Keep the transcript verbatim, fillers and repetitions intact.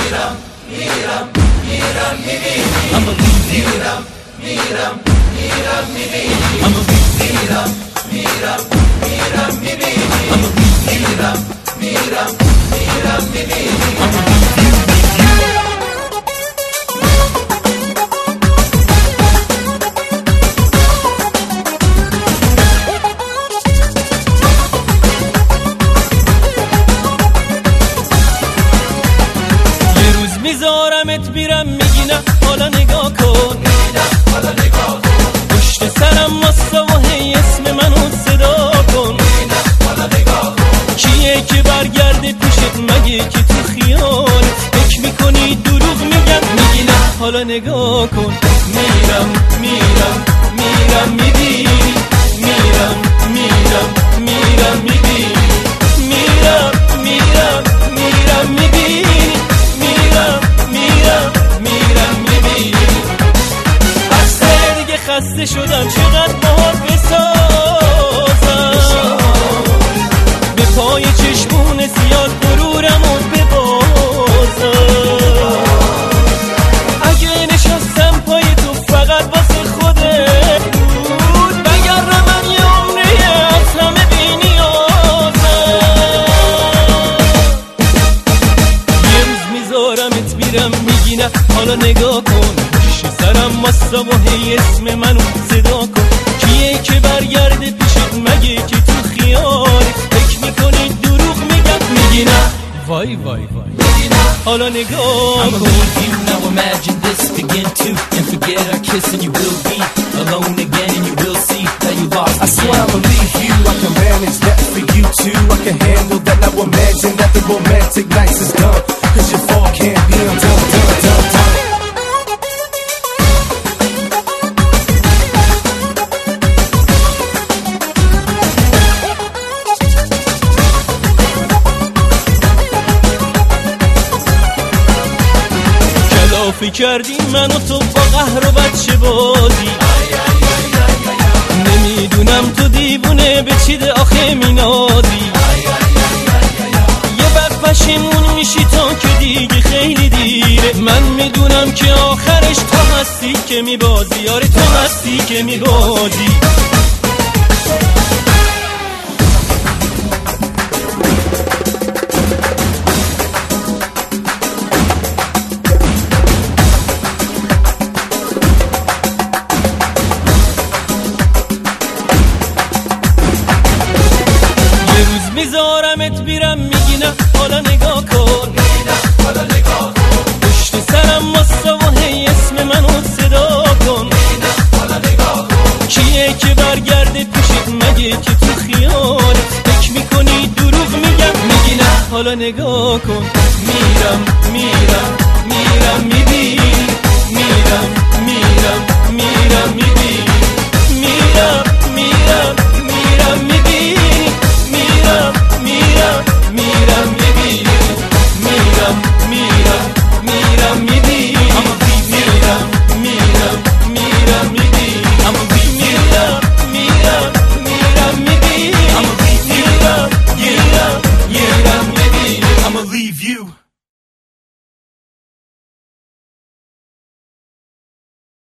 میرم میرم میرم میبینی اما میرم میرم میرم میبینی اما میرم میرم میرم میبینی اما میرم میرم میرم میبینی اما میذارمت میرم میگی نه حالا نگاه کن حالا نگاه کن پشت سرم واسه و هی اسم منو صدا کن حالا نگاه کن کیه که برگرده پیشت مگه که تو خیالت فکر میکنی دروغ میگم میگی نه حالا نگاه کن میرم میرم میرم میبینی میرم میرم میرم میبینی میرم میرم میرم میبینی میرم میرم میرم میبینی از دیگه خسته شدم چقدر باهات بسازم به پای چشمون زیاد غرورمو ببازم اگه نشستم پای تو فقط واسه خودت بود بگرم من یه عمره از همه بی نیازم یه روز میذارمت میرم میگی نه حالا نگاه کن پیش سرم واسه و هی اسم منو صدا کن کیه که برگرده پیشت مگه که تو خیالت فکر میکنی دروغ میگم میگی نه وای وای وای حالا نگاه کن Now imagine this begin to and forget our kiss and you will be alone again and you will see that you lost I swear I believe you, I can manage that for you too I can handle that, now imagine that the romantic nights is done Cause your fall can't be undone, done, done, done کلافی کردی من و تو با قهر و بچه بازی نمیدونم تو دیوونه به چیده آخه مینازی یه وقت پشیمون میشی تا که دیگه خیلی دیره من میدونم که آخرش تو هستی که میبازی آره تو هستی که میبازی میذارمت میرم میگی نه حالا نگاه کن حالا نگاه کن پشت سرم واسه و هی اسم منو صدا کن حالا نگاه کن کیه که برگرده پیشت مگه که تو خیالت فکر میکنی دروغ میگم میگی نه حالا نگاه کن میرم میرم میرم میبینی میرم میرم میرم میبینی میرم میرم